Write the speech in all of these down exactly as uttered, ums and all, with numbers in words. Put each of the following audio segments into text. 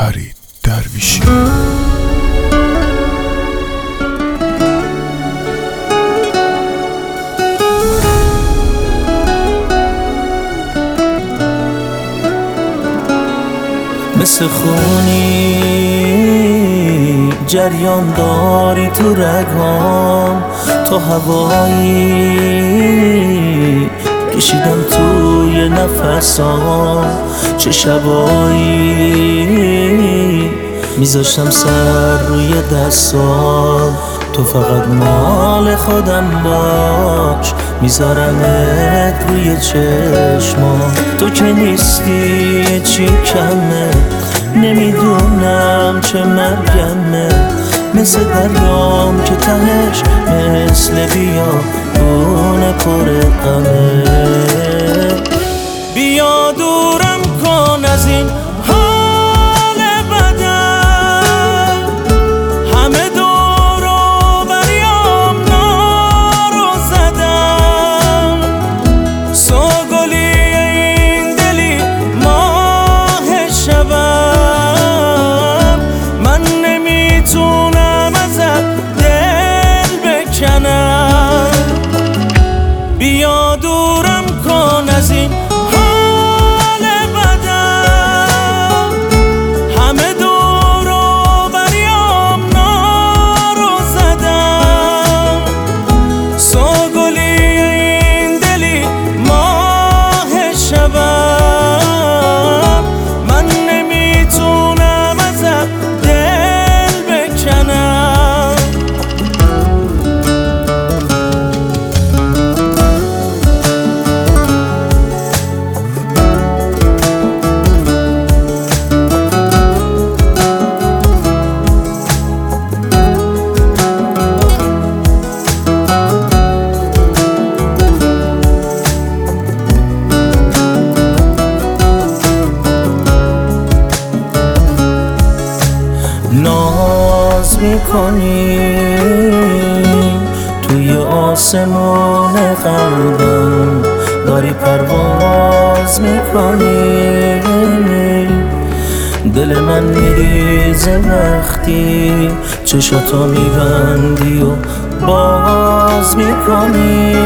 فرید درویشی. مثل خونی جریان داری تو رگام، تو هوایی کشیدم توی نفسام، چه شبایی میذاشتم سر روی دستام، تو فقط مال خودم باش، میذارمت روی چشمام، تو که نیستی چی کمه، نمیدونم چه مرگمه، مثل دریام که تهش مثل بیابون پر غمه. بیا دورم کن از این حال بدم، همه دور و بریام نارو زدم، سوگلی این دلی ماه شبم، من نمیتونم ازت دل بکنم. بیا دورم کن از این حال بدم، همه دور و بریام نارو زدم، سوگلی این دلی ماه شبم، من نمیتونم ازت دل بکنم. ناز میکنی توی آسمون قلبم، داری پرواز میکنی، دل من میریزه وقتی چشاتو میبندی و باز میکنی.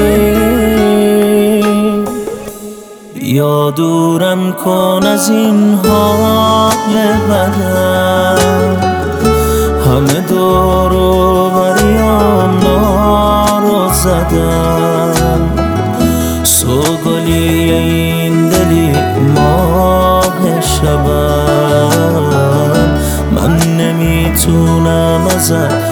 یا دورم کن از این حال بدم، همه دور و بریام نارو زدم، سوگلی این دلی ماه شبم، من نمیتونم ازت